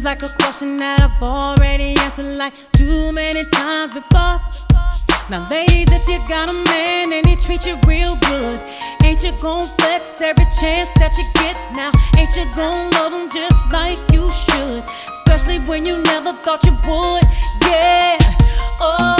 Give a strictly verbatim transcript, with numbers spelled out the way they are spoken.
like a question that I've already answered like too many times before. Now ladies, if you got a man and he treats you real good, ain't you gon' flex every chance that you get now? Ain't you gon' love him just like you should? Especially when you never thought you would, yeah. Oh,